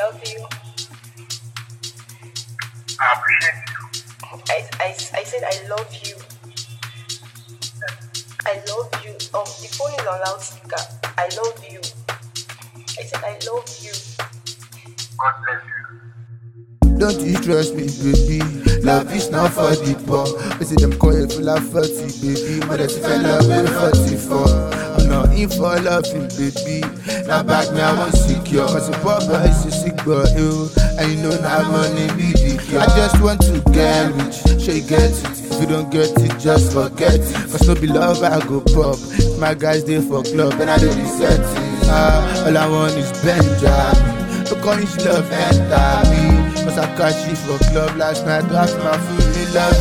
love you. I appreciate you. I said I love you. I love you. The phone is on loudspeaker. I love you. I said I love you. God bless you. Don't you trust me, baby? Love is not for the poor. We see them call it full of 40, baby. But that's if I love you 44. I'm not in for loving, baby. Now back me, I want secure. Cause the poor boy is a sick boy, ew. And you know now money be the cure. I just want to get rich, sure you get it. If you don't get it, just forget it. Cause no be love, I go pop. My guys there for club, and I do the settings. All I want is Benjamin. Look on his love enter me. Cause I catch you for club last night after my food in love.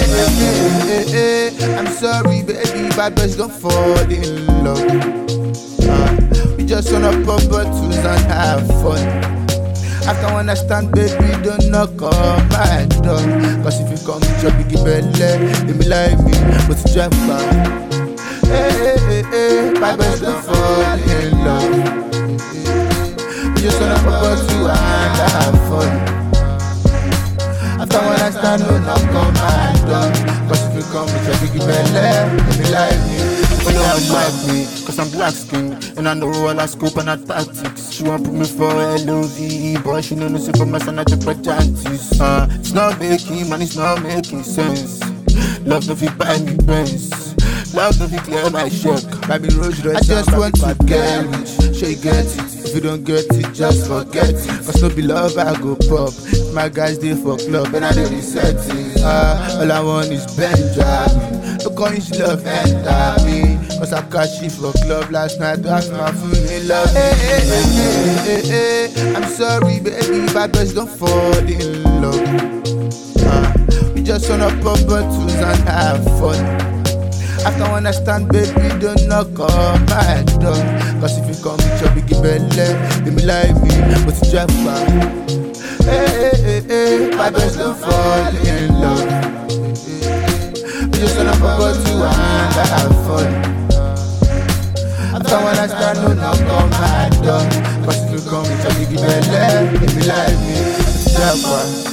I'm sorry baby, bad boys don't fall in love. We just wanna pop bottles and have fun. After I understand baby, don't knock on my door. Cause if you come to chop, you give belly. They be like me, but you jump back. Bad boys don't fall in love. Just wanna pop out you and have fun. After when I stand, no knock on my door. Cause if you come with your biggie belly, let me like me. You know how you like me, cause I'm black skin. And I know all I scope and I tactics. She want put me for LOVE, but she know no say for my son I take chances. It's not making money, it's not making sense. Love no fit buy me friends. Love no fit clear my check. Baby Rose, I just want to get rich, sure you get it. If you don't get it, just forget it. Cause no be love, I go pop. My guys there for club, and I do the settings. All I want is Benjamin. Look on his love enter me. Cause I catch you for club last night after my food in love. I'm sorry baby, bad boys don't fall in love. We just wanna pop bottles and have fun. After when I stand, baby, don't knock on my door. Cause if you come with your biggie belly, they be like me, but you jump back. My boys don't fall in love. We just wanna pop out you and have fun. After when I stand, don't knock on my door. Cause if you come with your biggie belly, they be like me, but you jump back.